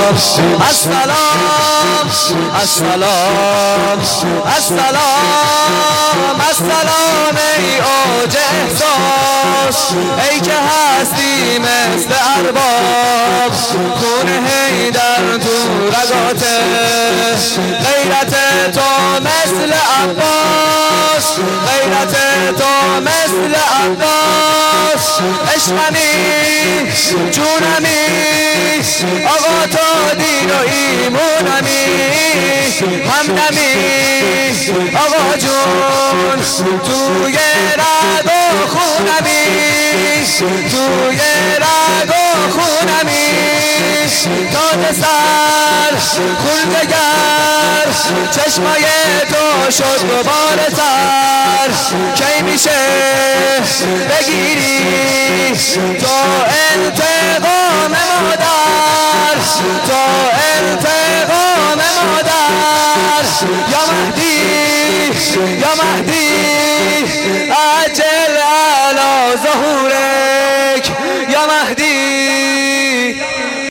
السلام السلام السلام السلام ای اوج احساس، ای که هستی مثل ارباب، خون حیدر تو رگاته، غیرت تو مثل عباس، غیرت تو مثل عباس، عشقمی جونمی آقا تو دین و ایمونمی، همدمی آقا جون توی رگ و خونمی، توی رگ و خونمی، تاج سر خلدگر چشمای تو شد دوباره سر، کی میشه بگیری تو انتقام مادر، تو انتقام مادر، یا مهدی یا مهدی